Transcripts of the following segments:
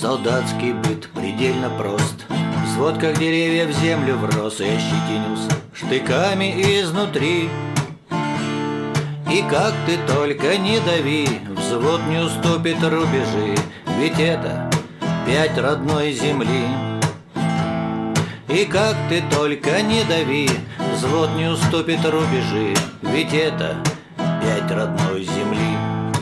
Солдатский быт предельно прост. Взвод, как деревья, в землю врос и ощетинился штыками изнутри. И как ты только не дави, взвод не уступит рубежи, ведь это 5 родной земли. И как ты только не дави, взвод не уступит рубежи, ведь это 5 родной земли.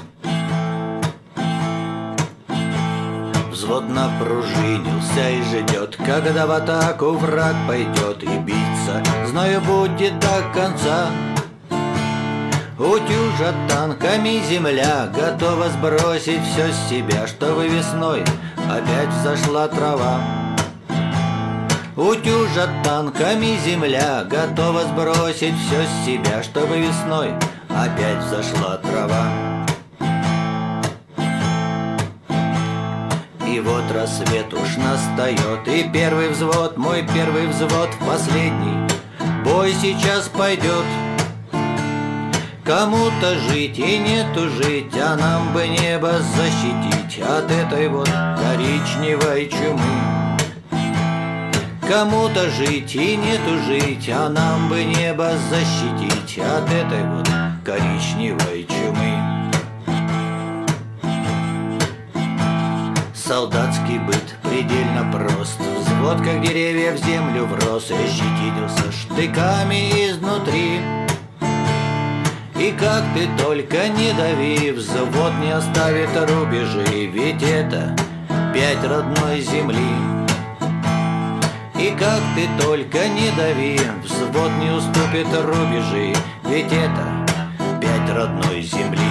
Взвод напружинился и ждет, когда в атаку враг пойдет, и биться, знаю, будет до конца. Утюжат танками земля, готова сбросить все с себя, чтобы весной опять взошла трава. Утюжат танками земля, готова сбросить все с себя, чтобы весной опять взошла трава. И вот рассвет уж настает, и первый взвод, мой первый взвод, в последний бой сейчас пойдет. Кому-то жить и не тужить, а нам бы небо защитить от этой вот коричневой чумы. Кому-то жить и не тужить, а нам бы небо защитить от этой вот коричневой чумы. Солдатский быт предельно прост. Взвод, как деревья, в землю врос и ощетинился штыками изнутри. И как ты только не дави, взвод не оставит рубежи, ведь это 5 родной земли. И как ты только не дави, взвод не уступит рубежи, ведь это 5 родной земли.